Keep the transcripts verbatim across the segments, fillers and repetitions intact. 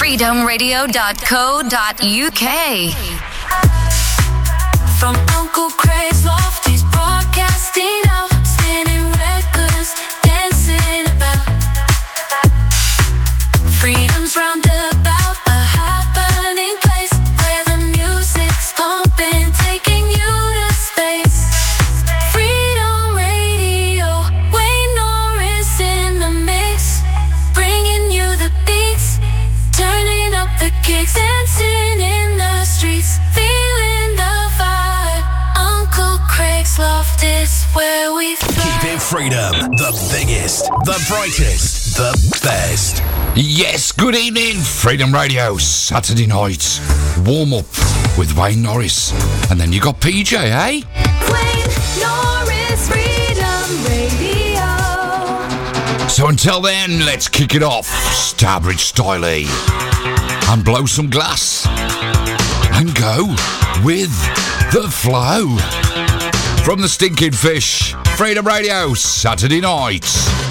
freedom radio dot co dot u k. From Uncle Craig's loft, he's broadcasting out, spinning records, dancing about. Freedom's roundabout, a happening place where the music's pumping, taking you to space. Freedom Radio, Wayne Norris in the mix, bringing you the beats, turning up the kicks, dancing in the streets, feeling the vibe. Uncle Craig's loft is where we fly. Keep it freedom, the biggest, the brightest, the best. Yes, good evening, Freedom Radio, Saturday night, warm up with Wayne Norris, and then you got P J, eh? Wayne Norris, Freedom Radio. So until then, let's kick it off, Starbridge style-y, and blow some glass, and go with the flow. From the Stinking Fish, Freedom Radio, Saturday night.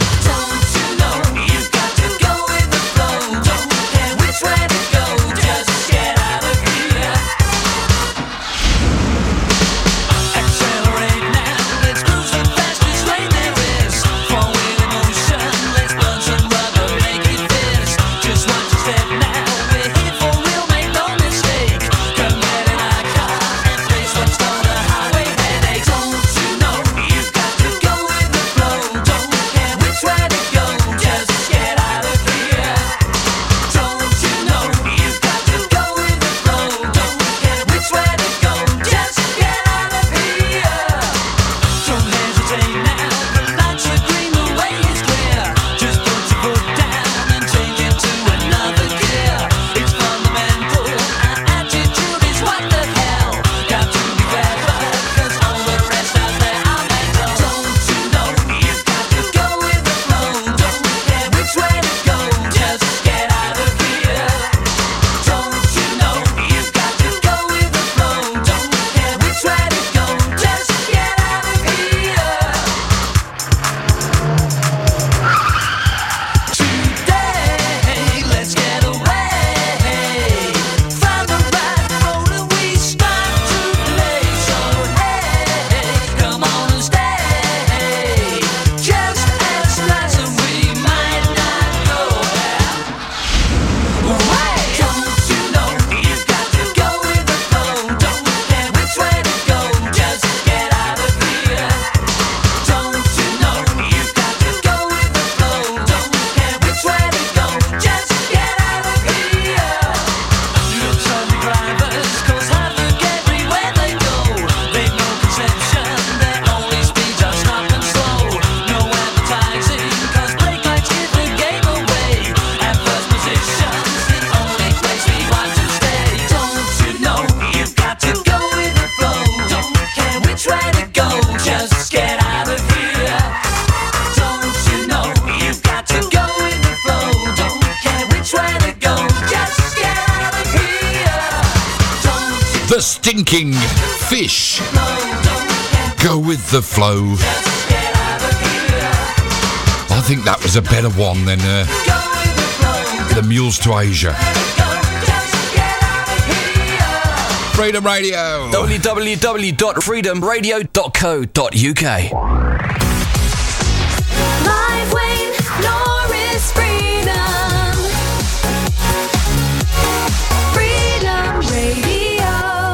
The Stinking Fish, go with the flow. I think that was a better one than uh, the Mules to Asia. Freedom Radio. w w w dot freedom radio dot co dot u k. Live Wayne Norris, Freedom. Freedom Radio.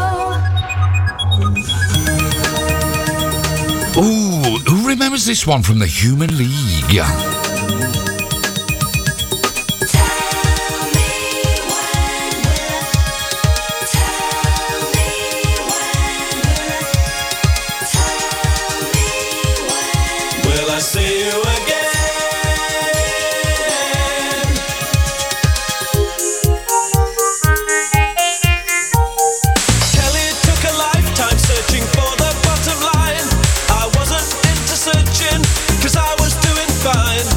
Ooh, who remembers this one from the Human League? Fine.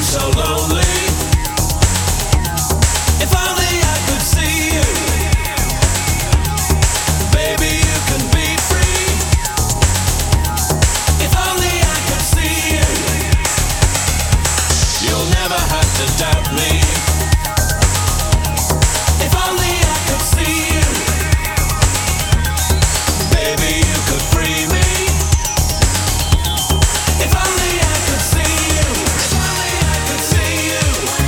so lonely. If only I could see you. Baby, you can be free. If only I could see you. You'll never have to doubt me. If only I could see you. Baby, you could free me. If only I could see you. If only I could see you.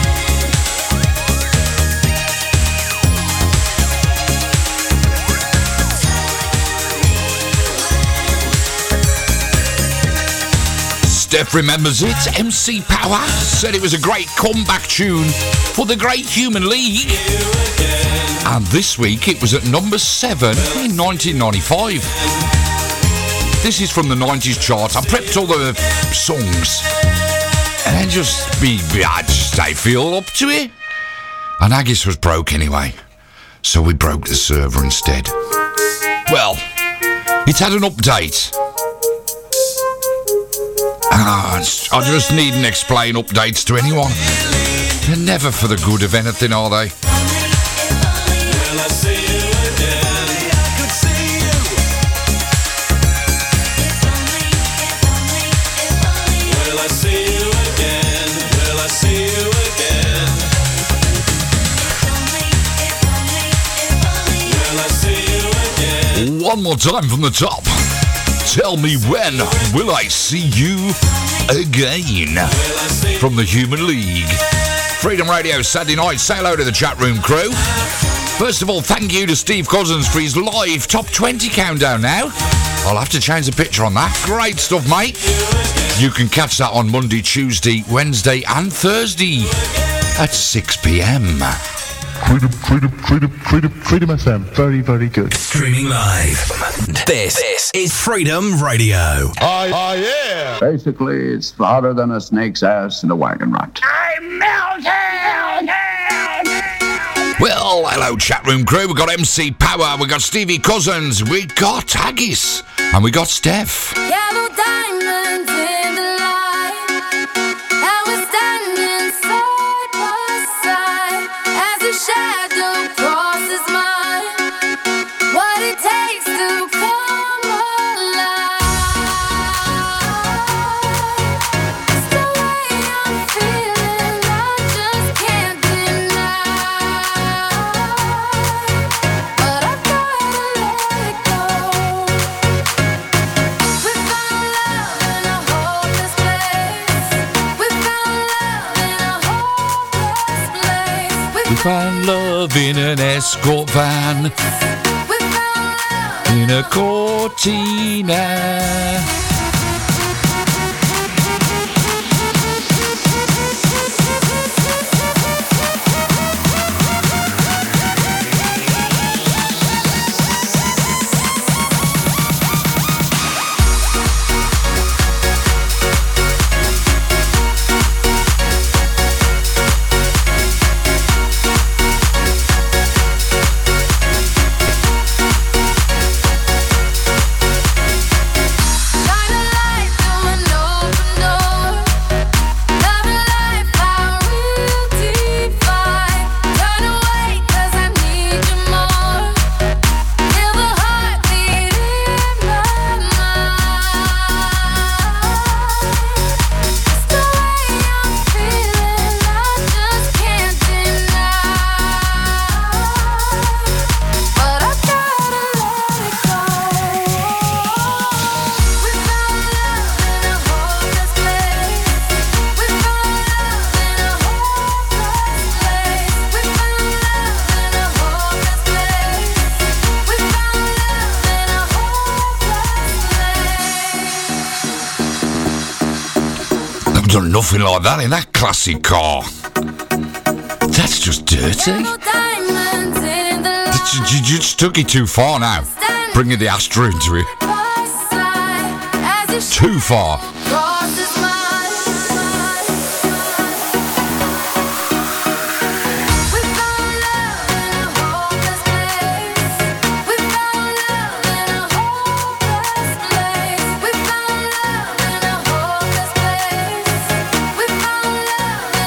Steph remembers it. M C Power said it was a great comeback tune for the Great Human League. And this week it was at number seven in nineteen ninety-five. This is from the nineties chart. I prepped all the songs. And then just be, I just, I feel up to it. And Haggis was broke anyway. So we broke the server instead. Well, it's had an update. Ah, it's- I just needn't explain updates to anyone. They're never for the good of anything, are they? Will I see you again? I could see you. Will I see you again? Will I see you again? Will I see you again? One more time from the top. Tell me when will I see you again? From the Human League. Freedom Radio Saturday night. Say hello to the chat room crew. First of all, thank you to Steve Cousins for his live top twenty countdown now. I'll have to change the picture on that. Great stuff, mate. You can catch that on Monday, Tuesday, Wednesday and Thursday at six p.m. Freedom, freedom, freedom, freedom, freedom F M. Very, very good. Streaming live. This, this is Freedom Radio. Oh, oh yeah. Basically, it's harder than a snake's ass in a wagon rut. Well, hello chat room crew. We've got M C Power, we've got Stevie Cousins, we got Haggis, and we got Steph. Yellow diamonds in the light, and we're standing side by side as a shadow crosses mine. What it takes to come alive. It's the way I'm feeling, I just can't deny. But I gotta let it go. We found love in a hopeless place. We found love in a hopeless place. We found love in an escort van, We found love. in a cortina. Shine a light through an open door. Love and life, our real divide. Turn away 'cause I need you more. Feel the heartbeat in my mind. It's the way I'm feeling, I just can't deny. But I gotta let it go. We found love in a hopeless place. We found love in a hopeless place. We found love in a hopeless place. We found love in a hopeless place. I've done nothing like that in that classic car. That's just dirty. Yellow diamonds in the That's- You you just took it too far now. Bringing the Astra into it. by side as it Too far. crosses mine. We found love in a hopeless place. We found love in a hopeless place. We found love in a hopeless place. We found love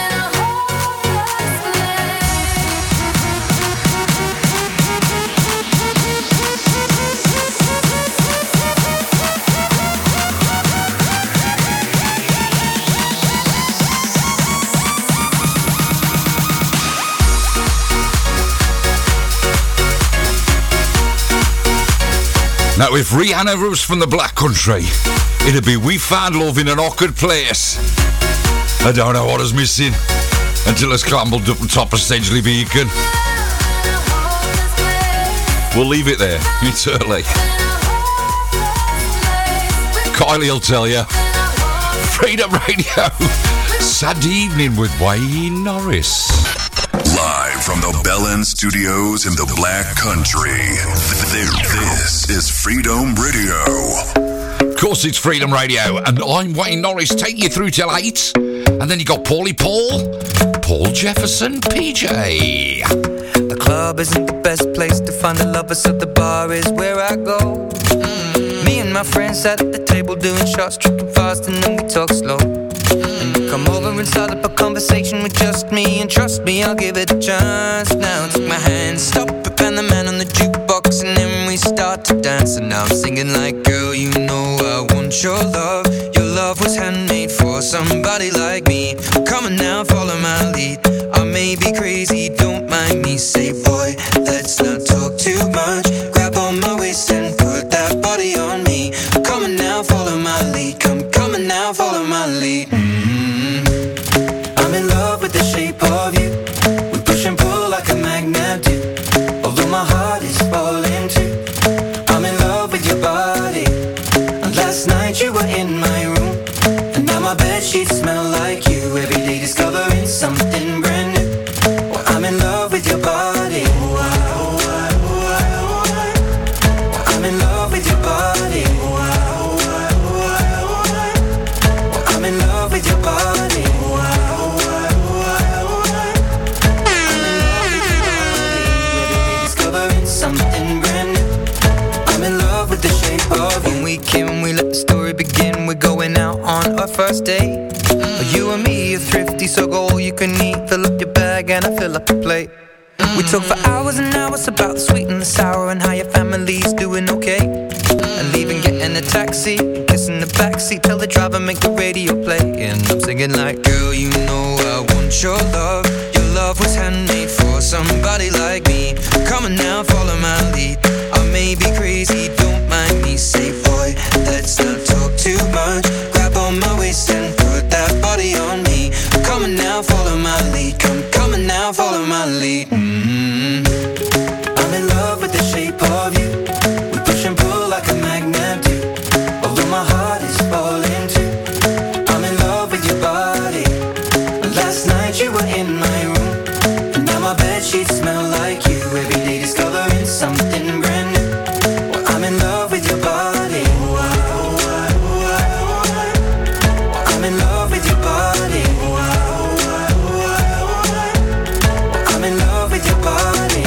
Now, if Rihanna was from the Black Country, it'd be We Found Love in an Awkward Place. I don't know what is missing until it's clambered up on top of Sedgley Beacon. We'll leave it there. It's early. Kylie will tell you. Freedom Radio. Sad evening with Wayne Norris. Live from the Bellin Studios in the Black Country. This is Freedom Radio. Of course, it's Freedom Radio, and I'm Wayne Norris. Take you through till eight, and then you got Paulie Paul, Paul Jefferson, P J. The club isn't the best place to find a lover, so the bar is where I go. Mm. Me and my friends sat at the table doing shots, tripping fast, and then we talk slow. And you come over and start up a conversation with just me, and trust me, I'll give it a chance. Now take my hand, stop it, and the man on the jukebox, and then we start to dance. And now I'm singing like, girl, you know I want your love. Your love was handmade for somebody like me. Come on now, follow my lead. I may be crazy, don't mind me. Say, boy, let's not talk too much. Grab on my waist and put that body on me. Come on now, follow my lead. Come, come on now, follow my lead. Mm-hmm. I'm in love with the shape of you. We push and pull like a magnet do. Although my heart is falling too. I'm in love with your body. Last night you were in my room, and now my bedsheets smell like you. Every day discovering something brand new. Well, I'm in love with your body. I'm in love with your body. I'm in love with your body. I'm in love with your body. Every day discovering something brand new. I'm in love with the shape of you. When we came, we let the story begin. We're going out on our first date. Mm. You and me are thrifty, so go all you can eat. Fill up your bag and I fill up the plate. Mm. We talk for hours and hours about the sweet and the sour, and how your family's doing okay. Mm. And leaving, getting a taxi, kissing the backseat, tell the driver make the radio play. And I'm singing like, girl, you know I want your love. Your love was handmade for somebody like me. Come on now, follow my lead. I may be crazy, don't mind me. Say, boy, let's not talk too much. Grab on my waist and put that body on me. Come on now, follow my lead. Come, come on now, follow my lead. Mm-hmm. I'm in love with the shape of you. We push and pull like a magnet do. Although my heart is falling too. I'm in love with your body. Last night you were in my room, and now my bedsheets smell like you. Every day discovering something brand new. Well, I'm in love with your body. I'm in love with your body. I'm in love with your body.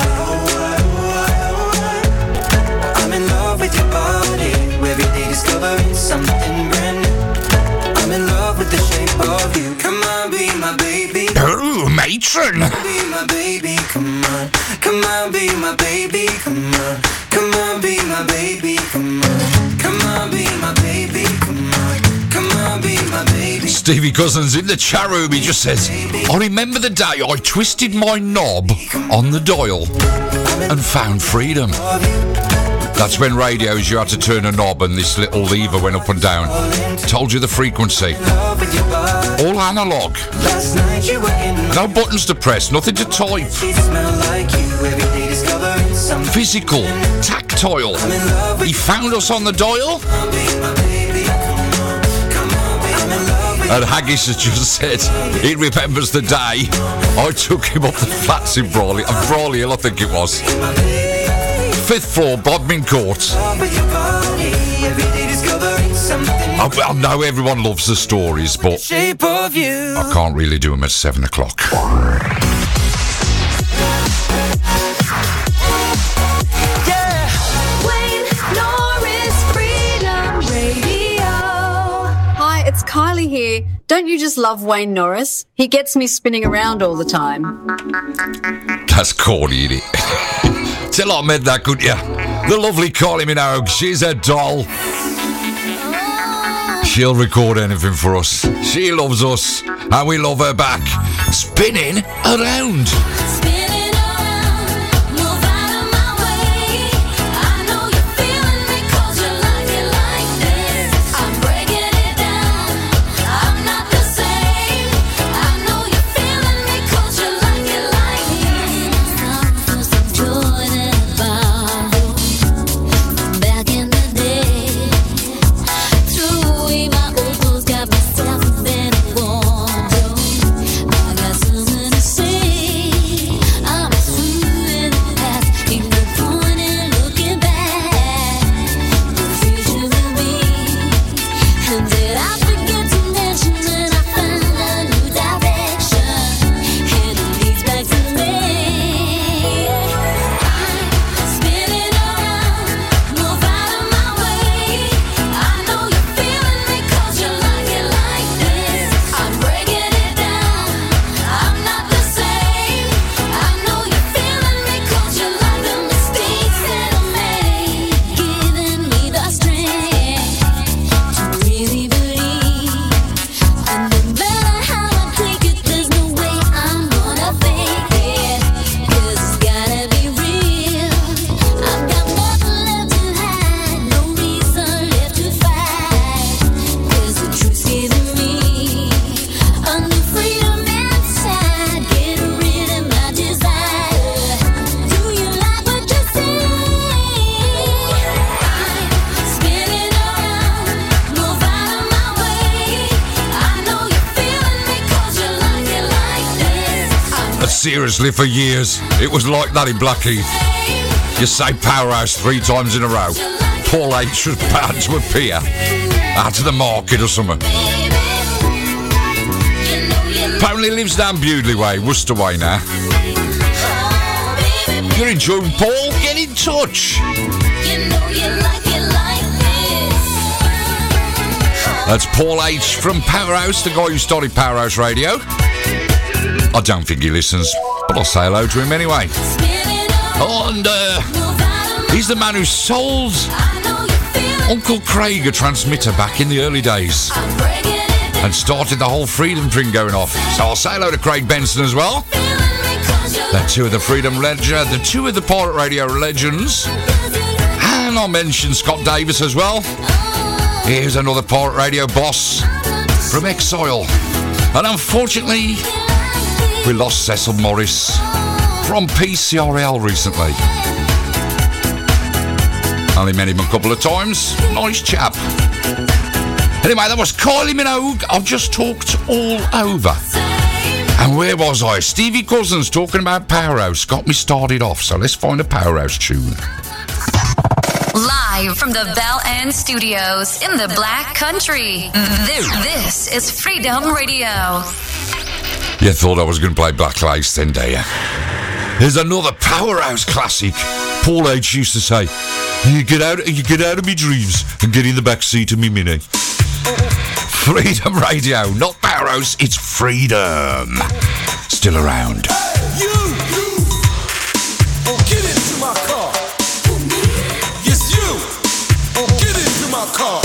I'm in love with your body. Every day discovering something brand new. I'm in love with the shape of you. Come on, be my baby. Oh, matron. Be my baby, come on. Come on, be my baby, come on. Come on, be my baby, come on. Come on, be my baby, come on. Come on, be my baby. Stevie Cousins in the chat room, he just says, I remember the day I twisted my knob on the dial and found freedom. That's when radios you had to turn a knob and this little lever went up and down. Told you the frequency. All analogue. No buttons to press, nothing to type. Physical, tactile. He found us on the dial. And Haggis has just said he remembers the day I took him up the flats in Brawley, uh, Brawley Hill, I think it was. Fifth floor, Bodmin Court. I, I know everyone loves the stories, but I can't really do them at seven o'clock. It's Kylie here. Don't you just love Wayne Norris? He gets me spinning around all the time. That's corny, isn't it? Tell I meant that, couldn't you? The lovely Kylie Minogue, she's a doll. She'll record anything for us. She loves us, and we love her back. Spinning around. Spinning around, move out of my way. I know you're feeling seriously, for years, it was like that in Blackheath. You say Powerhouse three times in a row. Paul H was bound to appear out of the market or something. Apparently lives down Bewdley Way, Worcester Way now. You're enjoying Paul? Get in touch. That's Paul H from Powerhouse, the guy who started Powerhouse Radio. I don't think he listens, but I'll say hello to him anyway. And uh, he's the man who sold Uncle Craig a transmitter back in the early days and started the whole Freedom thing going off. So I'll say hello to Craig Benson as well. They're two of the Freedom Legends, the two of the Pirate Radio legends. And I'll mention Scott Davis as well. Here's another Pirate Radio boss from Exile. And unfortunately, we lost Cecil Morris from P C R L recently. Only met him a couple of times. Nice chap. Anyway, that was Kylie Minogue. I've just talked all over. And where was I? Stevie Cousins talking about Powerhouse got me started off. So let's find a Powerhouse tune. Live from the Bell End Studios in the Black Country. This, this is Freedom Radio. You thought I was going to play Black Lace then, do you? There's another Powerhouse classic. Paul H used to say, you get out, you get out of me dreams and get in the back seat of me Mini. Freedom Radio, not Powerhouse, it's Freedom. Still around. Hey, you, you. Oh, get into my car. Yes, you. Oh, get into my car.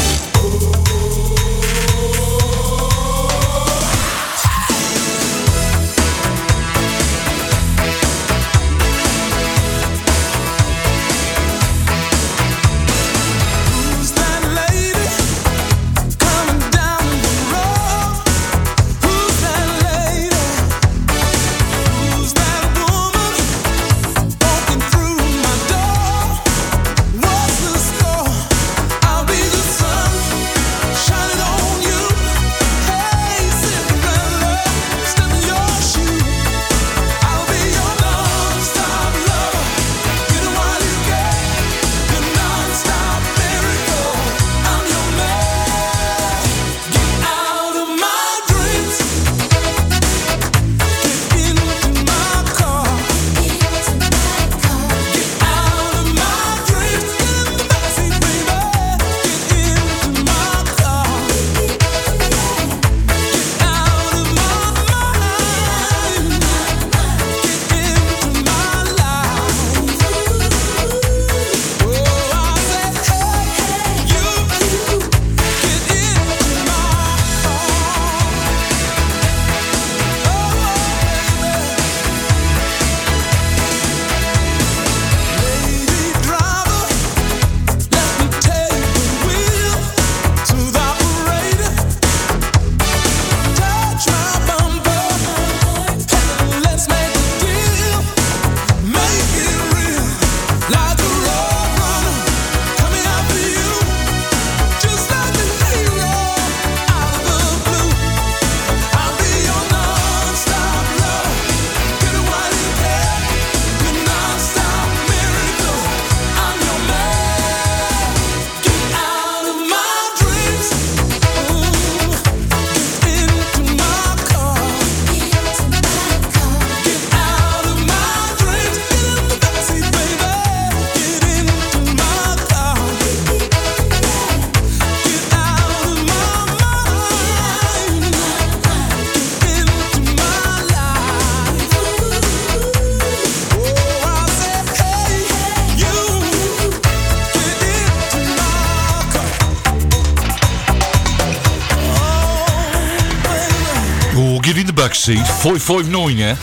Seat five five nine, yeah.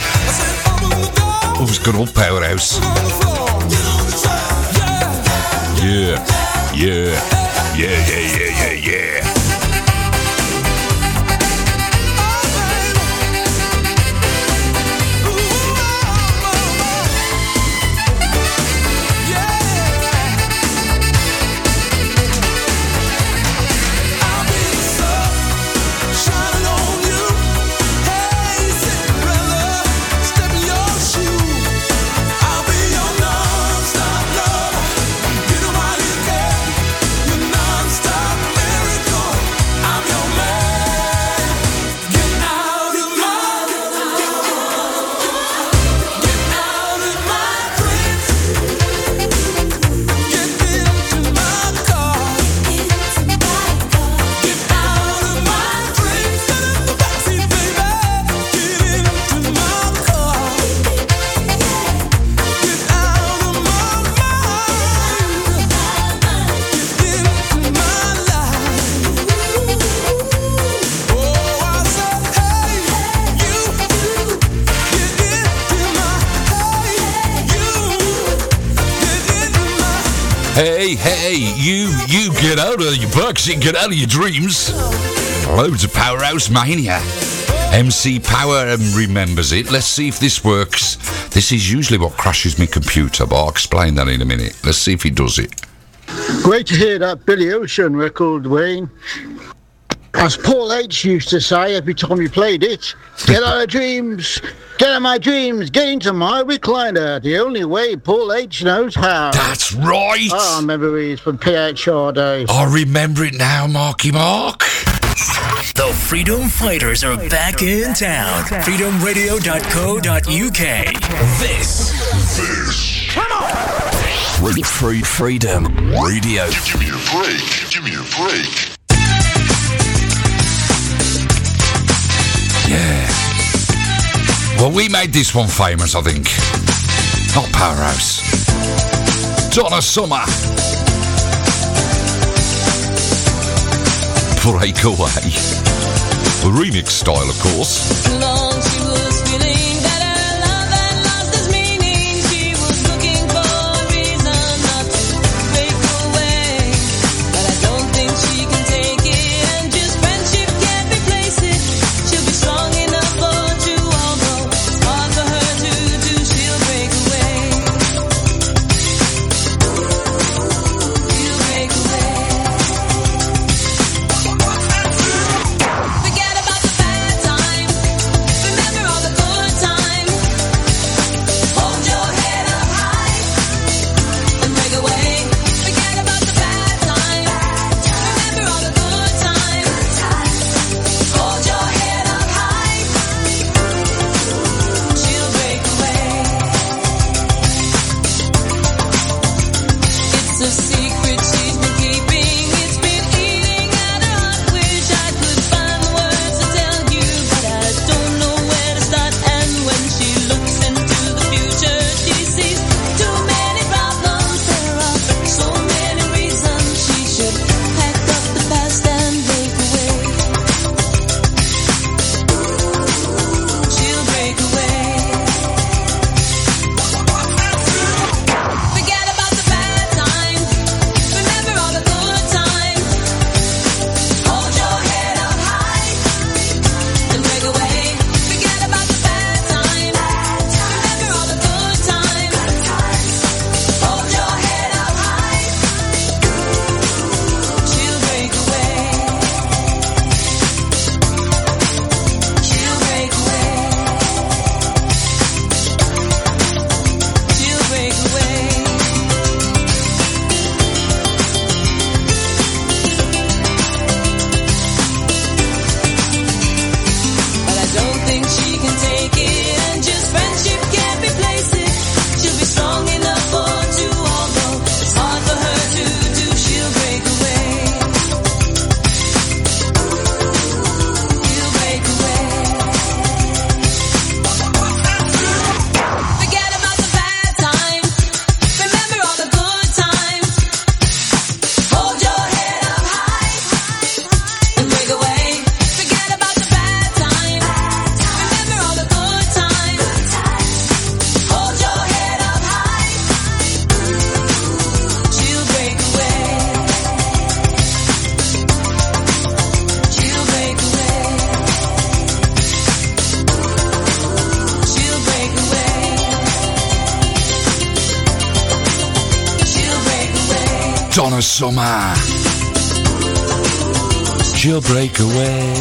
Oh, it's good old Powerhouse. Yeah, yeah, yeah, yeah, yeah, yeah, yeah. Shining on you, hey, Cinderella, step Hey, hey, you, you get out of your bucks and get out of your dreams. Loads of Powerhouse Mania. M C Power um, remembers it. Let's see if this works. This is usually what crashes my computer, but I'll explain that in a minute. Let's see if he does it. Great to hear that Billy Ocean record, Wayne. As Paul H used to say every time he played it, get out of dreams, get out of my dreams, get into my recliner. The only way Paul H knows how. That's right. Oh, memories from P H R days. I remember it now, Marky Mark. The Freedom Fighters are back in town. freedom radio dot co dot U K. This. This. Come on. Free, free Freedom Radio. Give, give me a break. Give me a break. Yeah. Well, we made this one famous, I think. Not Powerhouse. Donna Summer. Break Away. A remix style, of course. Donna Summer. Jailbreak Away.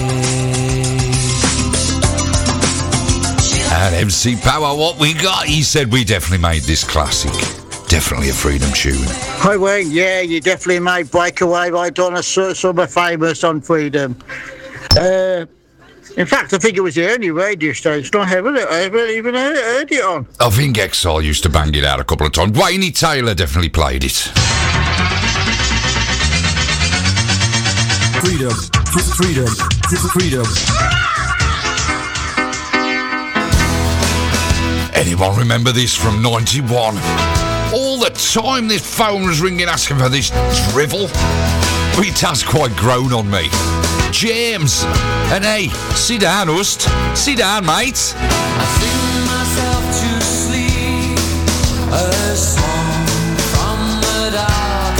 And M C Power, what we got? He said we definitely made this classic. Definitely a Freedom tune. Hi Wayne, yeah, you definitely made Breakaway by Donna Summer famous on Freedom. Uh, in fact, I think it was the only radio station I ever, I ever even heard it on. I think Exile used to bang it out a couple of times. Wayne Taylor definitely played it. Freedom, freedom, freedom. Anyone remember this from ninety-one? All the time this phone was ringing asking for this drivel. It has quite grown on me. James, and hey, sit down, Ust. Sit down, mate. I sing myself to sleep, a song from the dark.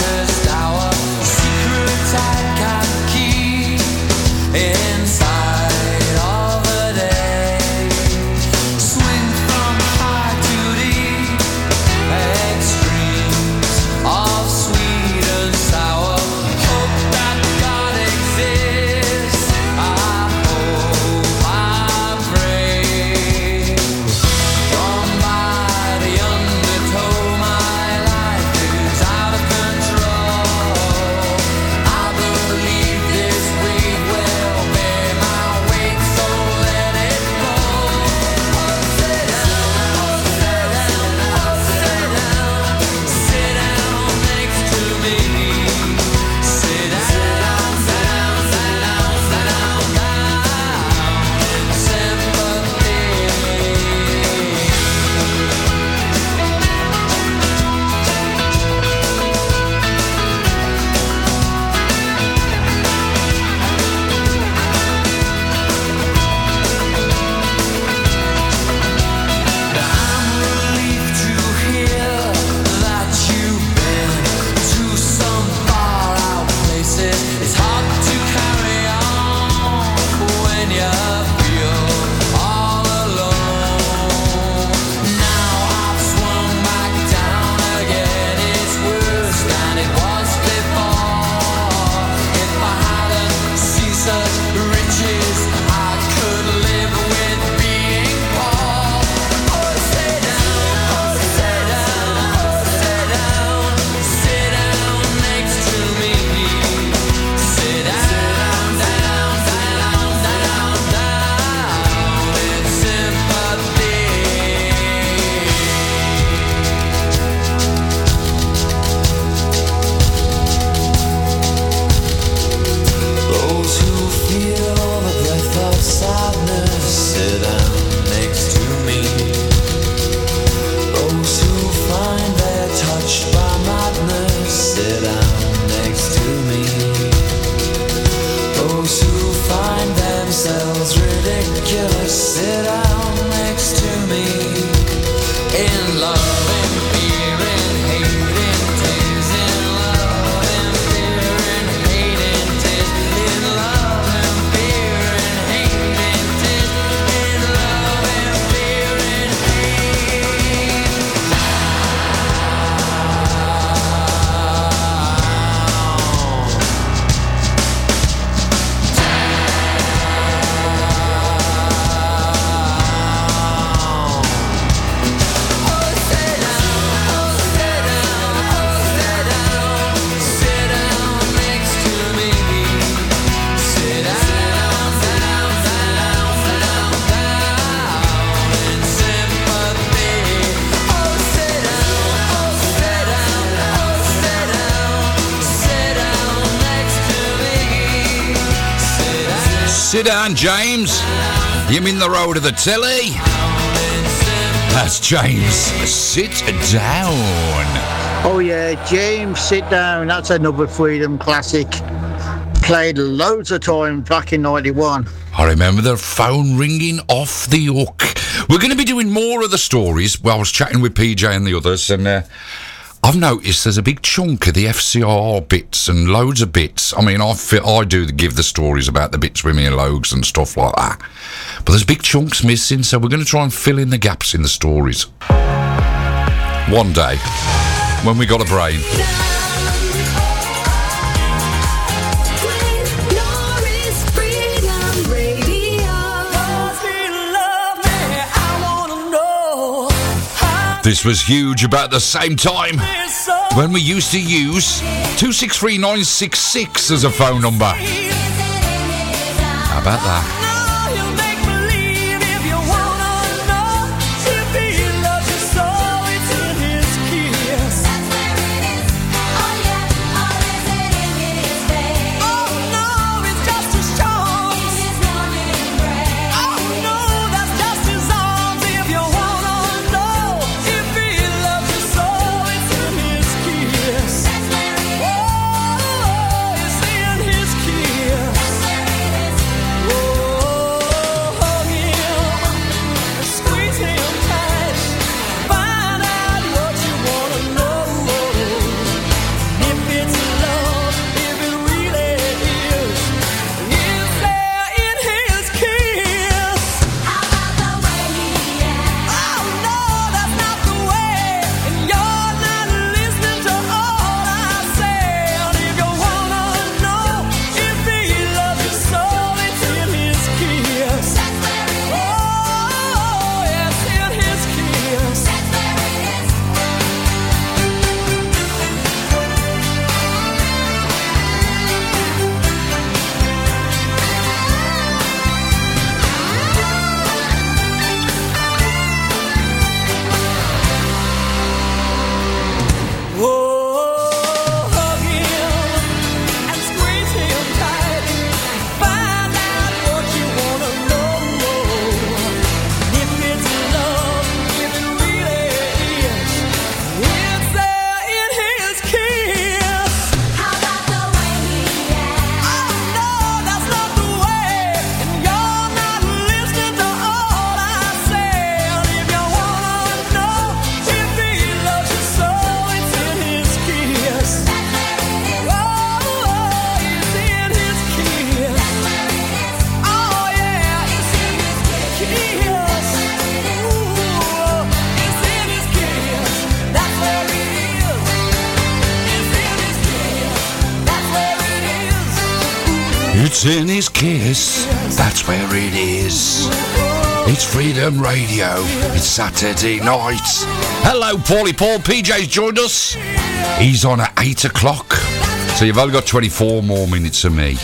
sit down next to me in love and fear and hate and tears, in love and fear and hate and tears, in love and fear and hate and tears, in love and fear and Sit down, James. You mean the road of the telly? That's James. Sit down. Oh yeah, James, sit down. That's another Freedom classic. Played loads of times back in ninety-one. I remember the phone ringing off the hook. We're going to be doing more of the stories. Well, I was chatting with P J and the others, and uh, I've noticed there's a big chunk of the F C R bits and loads of bits. I mean, I feel, I do give the stories about the bits with me and Logs and stuff like that. But there's big chunks missing, so we're going to try and fill in the gaps in the stories. One day, when we got a brain. This was huge about the same time when we used to use two six three nine six six as a phone number. How about that? It's in his kiss, that's where it is. It's Freedom Radio, it's Saturday night. Hello, Paulie Paul, P J's joined us. He's on at eight o'clock, so you've only got twenty-four more minutes of me.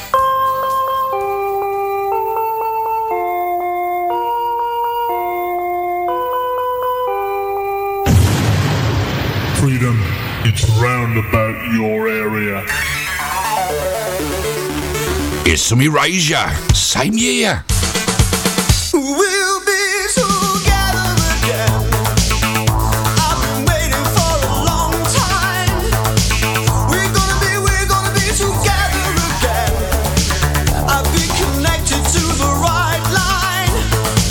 Freedom, it's round about your area. Here's some Erasure, same year. We'll be together again. I've been waiting for a long time. We're gonna be, we're gonna be together again. I've been connected to the right line.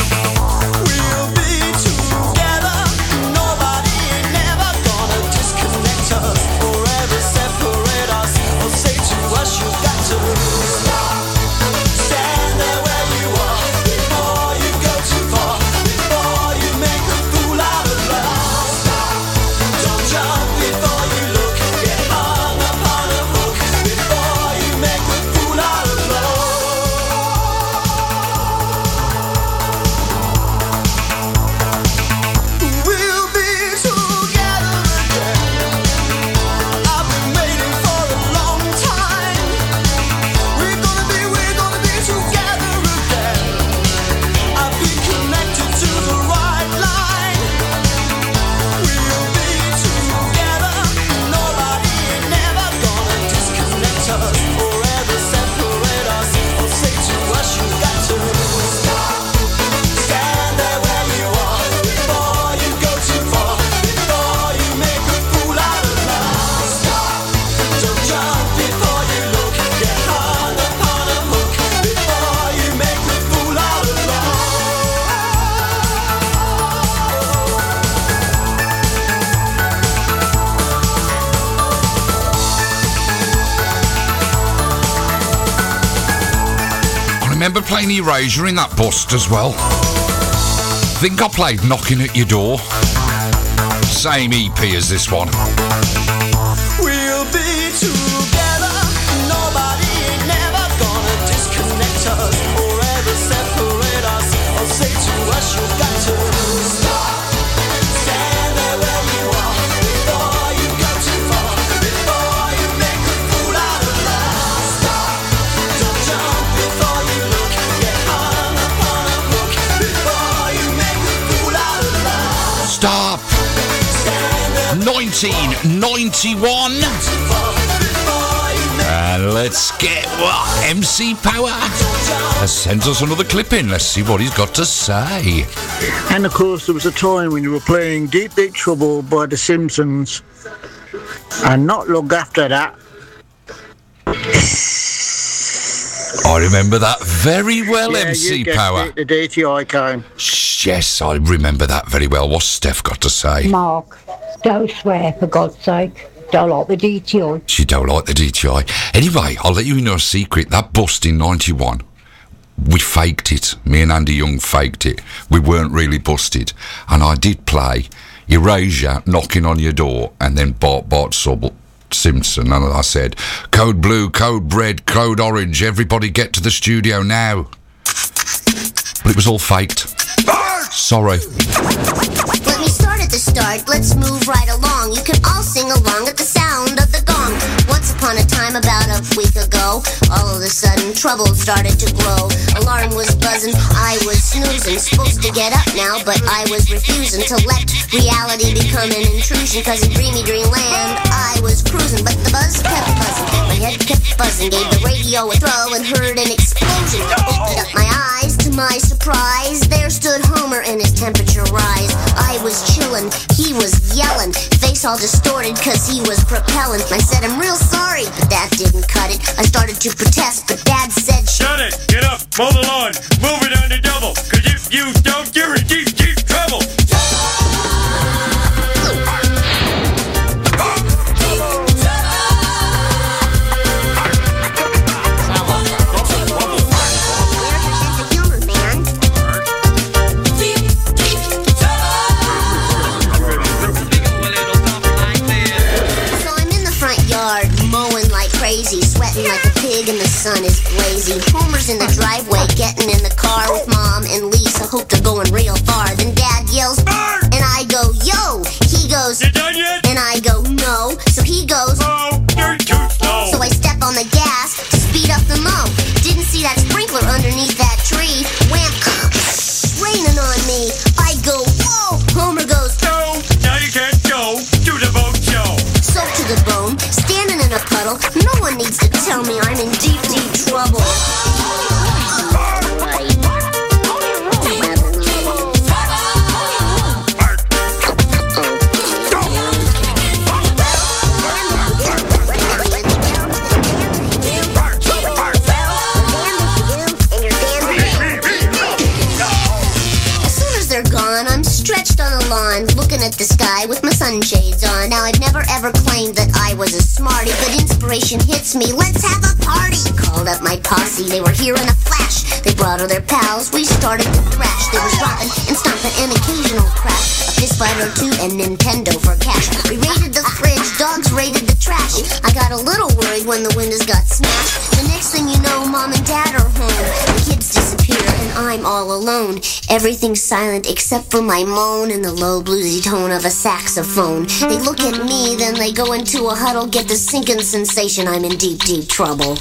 remember playing Erasure in that bust as well. Think I played Knocking at Your Door. Same E P as this one. We'll be together. Nobody ain't never gonna disconnect us or ever separate us or say to us you've got to stop. Stand there where you are before you go too far, before you make a fool out of love. Stop. Don't jump before you look. Get hung upon a hook before you make a fool out of love. Stop. nineteen ninety-one. And let's get what M C Power has sent us another clip in. Let's see what he's got to say. And of course, there was a time when you were playing Deep Deep Trouble by The Simpsons, and not long after that. I remember that very well, yeah, M C you guessed Power. It, the D T I came. Yes, I remember that very well. What's Steph got to say? Mark, don't swear, for God's sake. Don't like the D T I. She don't like the D T I. Anyway, I'll let you know a secret. That bust in ninety-one, we faked it. Me and Andy Young faked it. We weren't really busted. And I did play Erasure, Knocking on Your Door, and then Bart Bart Subble Simpson. And I said, code blue, code red, code orange, everybody get to the studio now. But it was all faked. Sorry. Let me start at the start, let's move right along. You can all sing along at the sound of the gong. Once upon a time, about a week ago, all of a sudden trouble started to grow. Alarm was buzzing, I was snoozing. Supposed to get up now, but I was refusing to let reality become an intrusion. Cause in dreamy dreamland, I was cruising. But the buzz kept buzzing, my head kept buzzing. Gave the radio a throw and heard an explosion. Opened up my eyes, to my surprise, there stood Homer in his temperature rise. I was chillin', he was yellin', face all distorted cause he was propellin'. I said, I'm real sorry, but that didn't cut it. I started to protest, but Dad said, shut it, get up, mow the lawn, move it on the double, cause if you don't, you're in deep, deep trouble. Crazy, sweating like a pig and the sun is blazing. Homer's in the driveway, getting in the car with Mom and Lisa. Hope they're going real far. Then Dad yells, Bert! And I go, yo! He goes, you done yet? And I go, no. So he goes, oh, you're too slow. So I step on the gas to speed up the mow. Didn't see that sprinkler underneath that tree. Wham! Raining on me. I go, whoa! Homer goes, no! Now you can't go to the boat show. So to the bone, standing in a puddle. No one needs to tell me I'm in deep, deep trouble. As soon as they're gone, I'm stretched on the lawn, looking at the sky with my sunshades on. Now, I've never ever claimed that I was a smarty, but inspiration hits me. Let's have a party! Called up my posse, they were here in a flash. They brought all their pals, we started to thrash. There was romping and stomping, an occasional crash. A fist fight or two and Nintendo for cash. We raided the fridge, dogs raided the trash. I got a little worried when the windows got smashed. The next thing you know, Mom and Dad are home. The kids disappear and I'm all alone. Everything's silent except for my moan and the low bluesy tone of a saxophone. They look at me, then they go into a huddle, get the sinking sensation I'm in deep, deep trouble.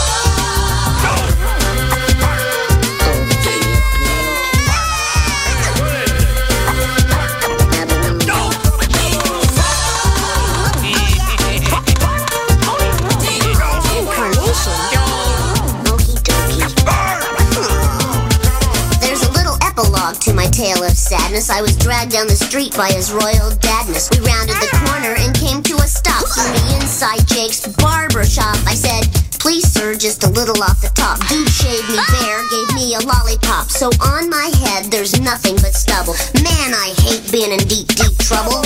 To my tale of sadness, I was dragged down the street by his royal dadness. We rounded the corner and came to a stop. Through me inside Jake's barber shop. I said, please sir, just a little off the top. Dude shaved me bare, gave me a lollipop. So on my head there's nothing but stubble. Man, I hate being in deep, deep trouble.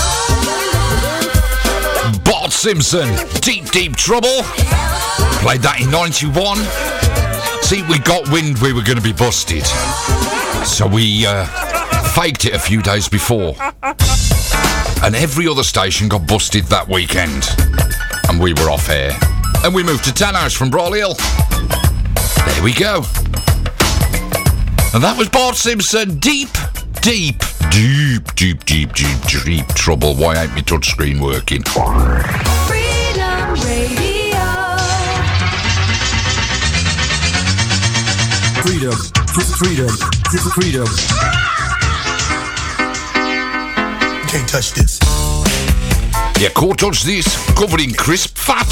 Bart Simpson, Deep, Deep Trouble. Played that in ninety-one. See, we got wind we were going to be busted. So we uh, faked it a few days before. And every other station got busted that weekend. And we were off air. And we moved to Tanhouse from Brawley Hill. There we go. And that was Bart Simpson. Deep, deep, deep, deep, deep, deep, deep trouble. Why ain't my touchscreen working? Freedom Radio. Freedom, freedom, freedom. You can't touch this. You can't touch this. Covered in crisp fat.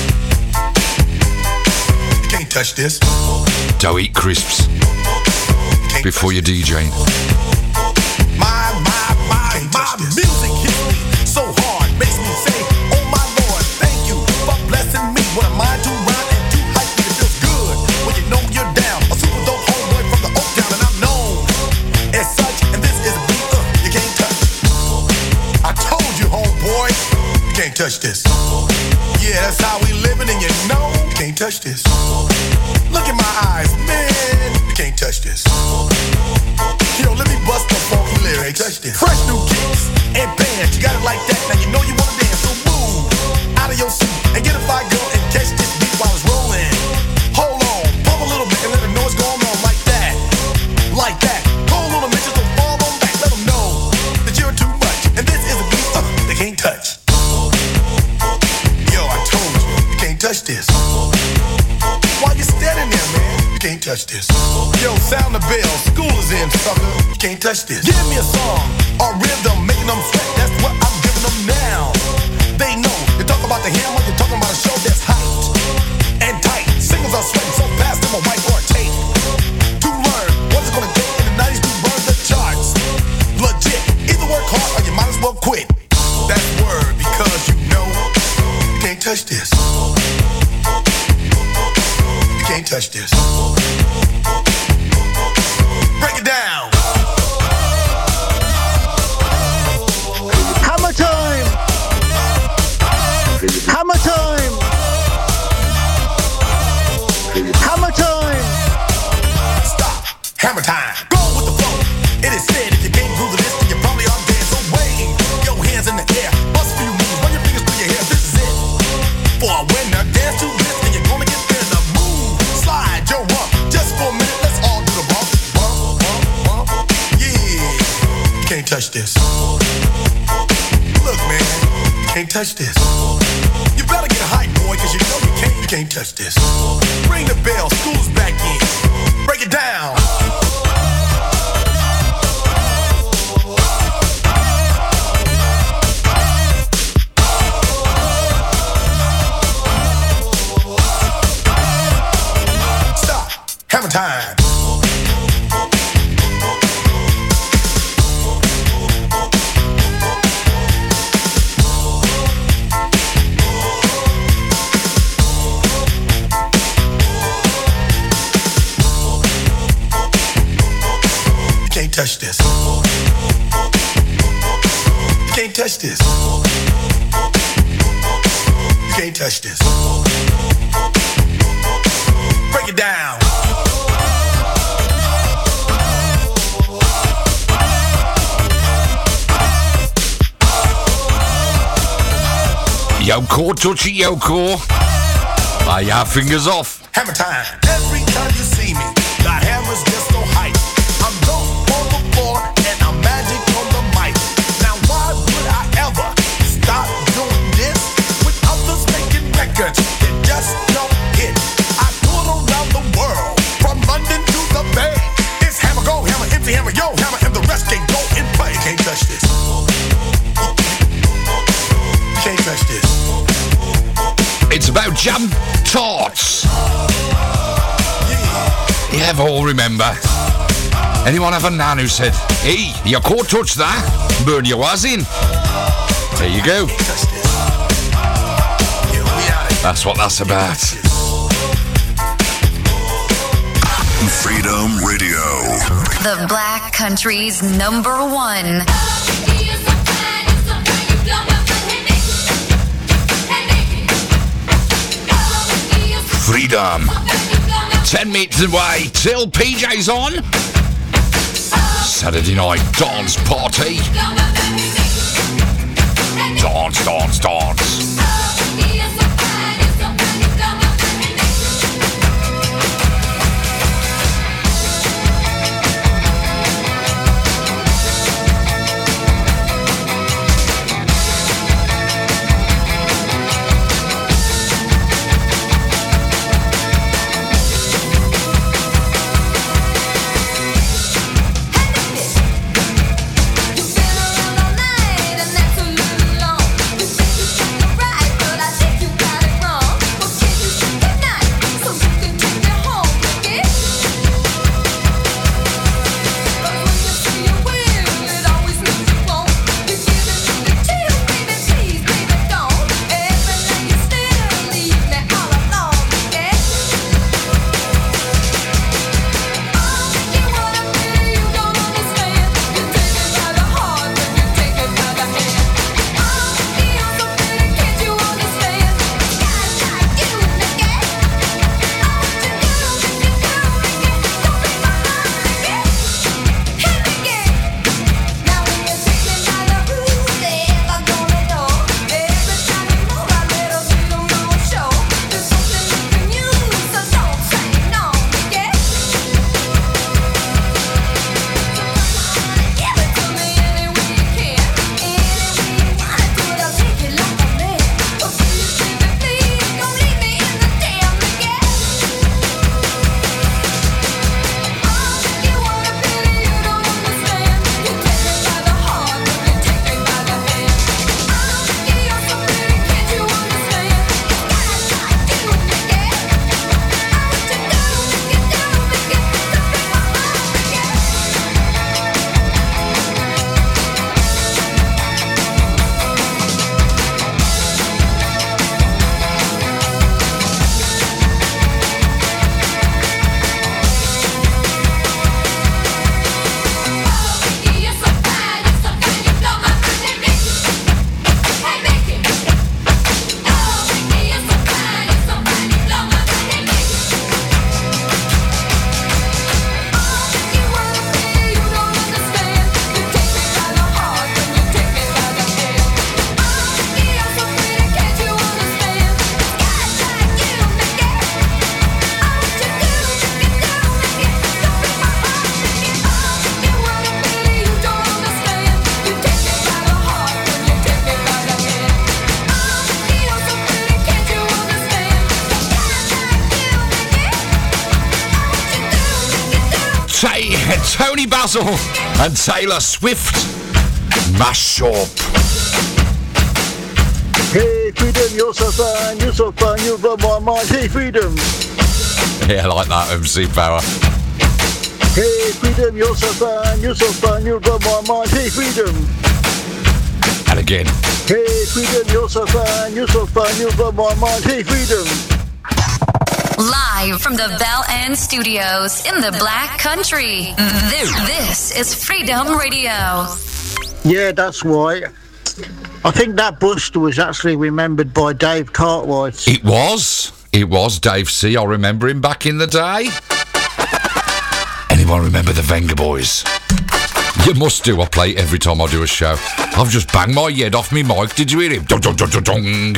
You can't touch this. Don't eat crisps before you're DJing. My, my, my, my music hits me so hard, makes me say, oh my Lord, thank you for blessing me. What a mind to rhyme and too hype, it feels good when you know you're down. A super dope homeboy from the Oak Town, and I'm known as such. And this is a beat uh, you can't touch. I told you, homeboy, you can't touch this. Yeah, that's how we living, and you know you can't touch this. Look in my eyes, man, you can't touch this. Yo, let me bust the funky lyrics. Fresh new kicks and bands, you got it like that. Now you know you wanna dance, so move out of your seat and get a fire girl and catch this beat while it's rolling. Hold on, pump a little bit and let them know what's going on like that, like that. Call little bitches to fall on back, let them know that you're too much. And this is a beat uh, they can't touch. Yo, I told you, you can't touch this. Why you standing there, man? You can't touch this. Yo, sound the bell, school is in, sucker. You can't touch this. Give me a song, a rhythm, making them sweat. That's what I'm giving them now. They know, you talk about the hammer, you're talking about a show that's hyped and tight. Singles are sweating so fast, them a whiteboard tape. To learn what it's gonna take in the nineties to burn the charts. Legit, either work hard or you might as well quit. That's word, because you know you can't touch this. Can't touch this. Break it down. Hammer time! Hammer time! Hammer time! Stop. Hammer time. Go with the flow. It is said if you can't groove the list, then you probably are dead. So wave your hands in the air. Bust a few moves. Run your fingers through your hair. This is it. For a winner, dance to this, and you're gonna get there. Slide your rump, just for a minute, let's all do the bump, bump, bump, bump, yeah. You can't touch this. Look, man, you can't touch this. You better get hype, boy, cause you know you can't, you can't touch this. Ring the bell, school's back in. Break it down. Hammer time. You can't touch this. You can't touch this. You can't touch this. Break it down. Yoko, touch it, Yoko. Buy your fingers off. Hammer time. Every time you see me, got hammers just so hype. I'm dope on the floor and I'm magic on the mic. Now why would I ever stop doing this with others making records that just don't hit? I tour around the world, from London to the Bay. It's hammer, go hammer, empty hammer, yo hammer, and the rest can go and play. You can't touch this. You can't touch this. It's about jam tarts. You ever all remember? Anyone have a nan who said, hey, you can't touch that, burn your was in? There you go. That's what that's about. Freedom Radio. The Black Country's number one. Freedom. Ten minutes away till P J's on. Saturday night dance party. Dance, dance, dance. Tony Basil and Taylor Swift. Mash up. Hey, Freedom, you're so fine, you're so fine, you blow my mind. Hey, Freedom. Yeah, I like that, M C Power. Hey, Freedom, you're so fine, you're so fine, you blow my mind. Hey, Freedom. And again. Hey, Freedom, you're so fine, you're so fine, you blow my mind. Hey, Freedom. Live from the Bell End Studios in the Black Country. This, this is Freedom Radio. Yeah, that's right. I think that bust was actually remembered by Dave Cartwright. It was. It was Dave C. I remember him back in the day. Anyone remember the Venga Boys? You must do. I play it every time I do a show. I've just banged my head off me mic. Did you hear him? Dong, dong, dong, dong, dong.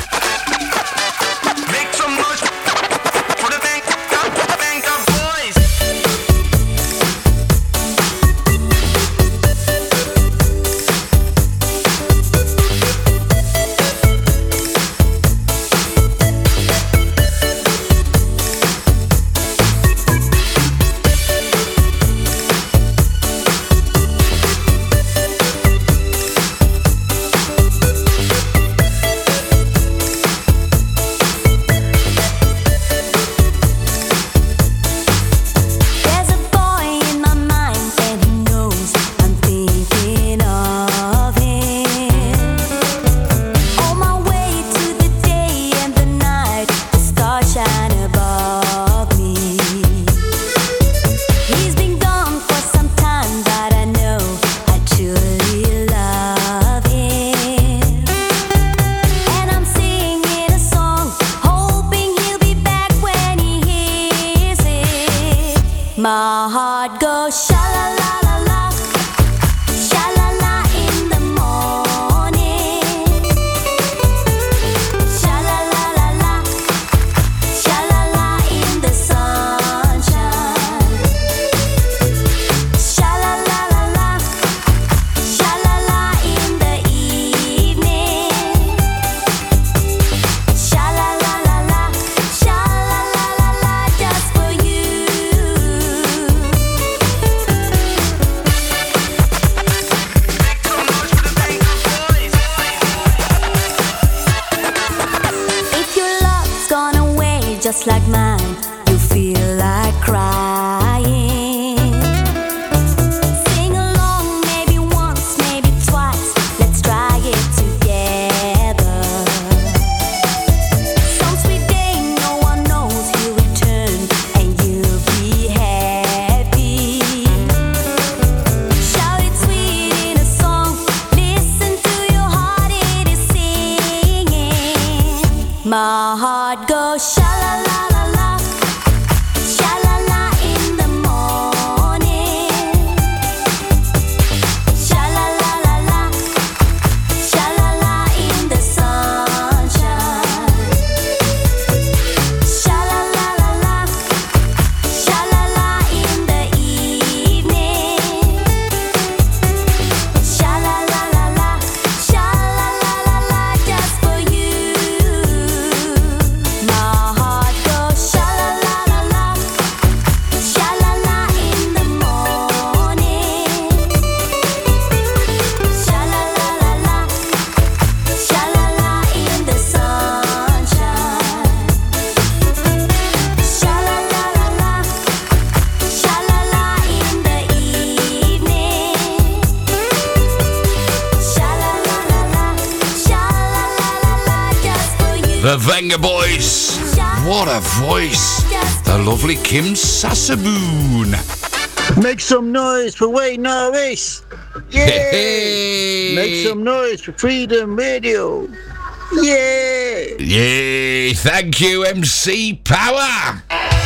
The Venga Boys. What a voice. The lovely Kim Sassaboon. Make some noise for Wayne Norris. Yeah. Hey. Make some noise for Freedom Radio. Yeah. Yay. Thank you, M C Power.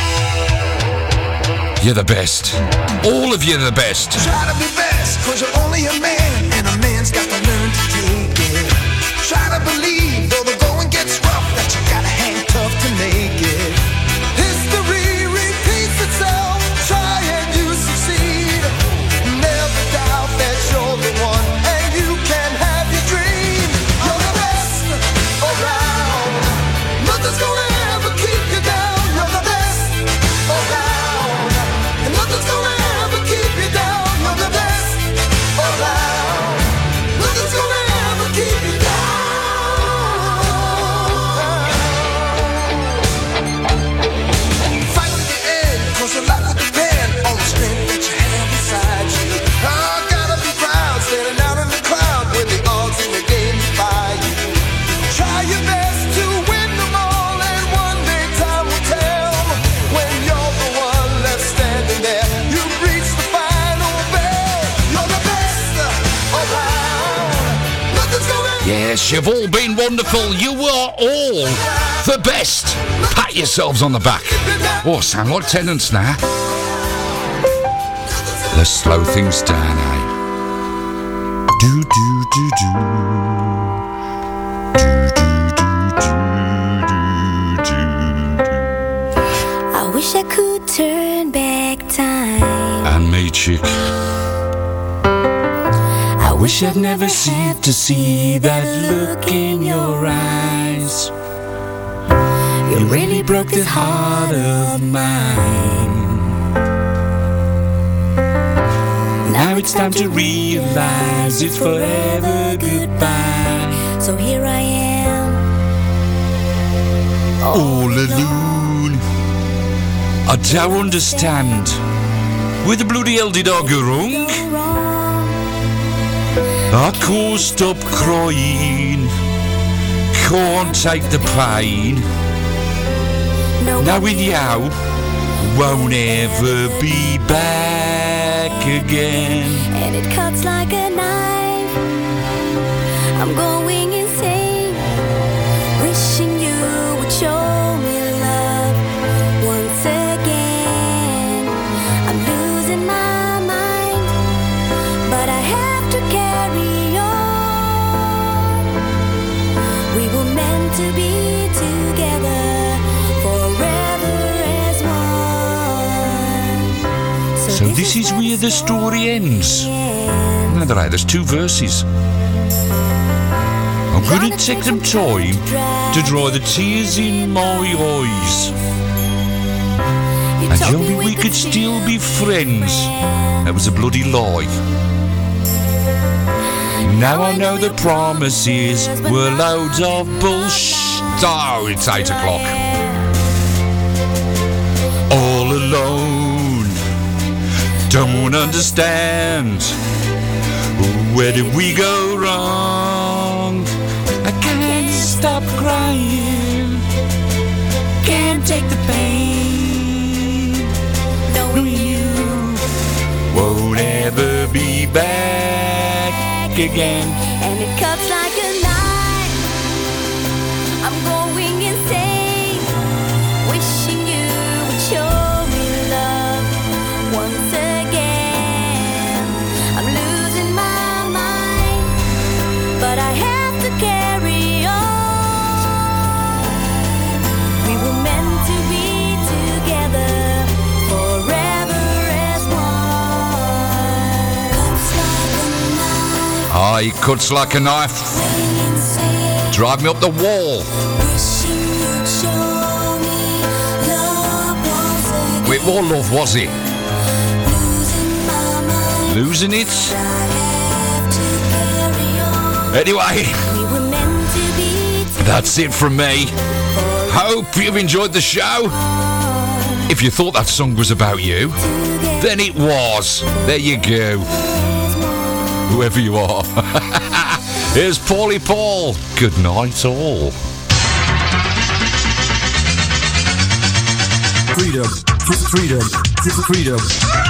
You're the best. All of you are the best. Try to be best, cause you're only a man, and a man's got to learn to take it. Try to believe, though the going gets rough, that you gotta hang tough to make it. History repeats itself, try and you succeed. Never doubt that you're the one, and you can have your dream. You're the best around. Nothing's gonna ever keep you down. You're the best around. And nothing's gonna ever keep you down. You're the best around. Nothing's gonna ever keep you down. Fight to the end, cause your life will depend on the strength that you have inside you. I gotta be proud, standing out in the crowd when the odds in the game defy you. Try your best to win them all, and one day time will tell. When you're the one left standing there, you've reached the final bell. You're the best around. Nothing's gonna Yes, you've all been wonderful. You are all the best. Pat yourselves on the back. Oh, sound like tenants now. Let's slow things down, eh? Do, do, do, do. Do, do, do, do, do, do. I wish I could turn back time. And me, chick. I wish I'd never had to see that look in your eyes. You really broke this heart of mine. Now it's time to realize it's forever goodbye. So here I am, All alone. I don't understand. Where the bloody hell did I go wrong? I can't stop crying. Can't take the pain. Knowing you won't ever be back again. and it cuts like a knife. I'm going insane, wishing you would show me love once again. I'm losing my mind, but I have to carry on. We were meant to be together forever as one. So this is where the story ends. No, there are. There's two verses. I'm gonna take some time to dry the tears in my eyes. And tell me we could still be friends. That was a bloody lie. Now I know the promises were loads of bullshit. Oh, it's eight o'clock. All alone, don't understand. Where did we go wrong? I can't stop crying. Can't take the pain. Knowing you won't ever be back again. And it cuts like a knife. I'm going insane, wishing you would show me love once again. I'm losing my mind, but I have to carry on. We were meant to be together forever as one. Ah, he cuts like a knife. Drive me up the wall. Wait, what love was it? Losing it? Anyway, that's it from me. Hope you've enjoyed the show. If you thought that song was about you, then it was. There you go. Whoever you are. Here's Paulie Paul. Good night all. freedom, freedom, freedom.